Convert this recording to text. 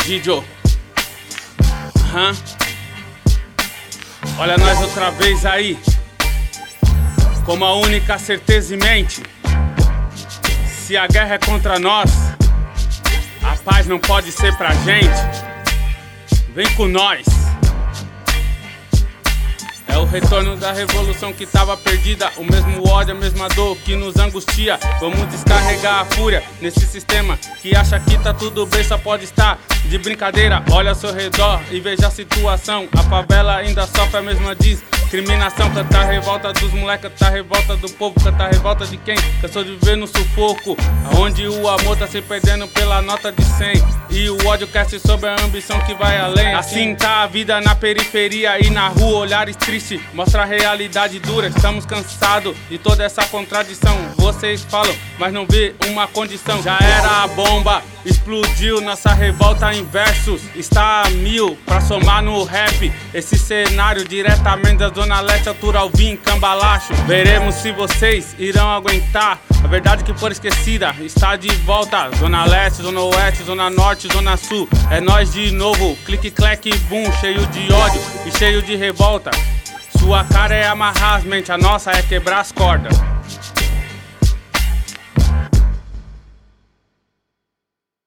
Didio. Olha nós outra vez aí, com uma única certeza em mente: se a guerra é contra nós, a paz não pode ser pra gente. Vem com nós. É o retorno da revolução que tava perdida. O mesmo ódio, a mesma dor que nos angustia. Vamos descarregar a fúria nesse sistema que acha que tá tudo bem, só pode estar de brincadeira. Olha ao seu redor e veja a situação. A favela ainda sofre a mesma discriminação. Canta a revolta dos moleques, canta a revolta do povo, canta a revolta de quem cansou de viver no sufoco, onde o amor tá se perdendo pela nota de 100 e o ódio cresce sobre a ambição que vai além. Assim tá a vida na periferia e na rua, olhares tristes mostra a realidade dura. Estamos cansados de toda essa contradição. Vocês falam, mas não vê uma condição. Já era a bomba, explodiu nossa revolta em versos. Está a 1000 pra somar no rap. Esse cenário diretamente da Zona Leste, altura Alvim, Cambalacho. Veremos se vocês irão aguentar. A verdade que for esquecida está de volta. Zona Leste, Zona Oeste, Zona Norte, Zona Sul. É nós de novo, clique, clack, boom. Cheio de ódio e cheio de revolta. Sua cara é amarrar as mentes, a nossa é quebrar as cordas.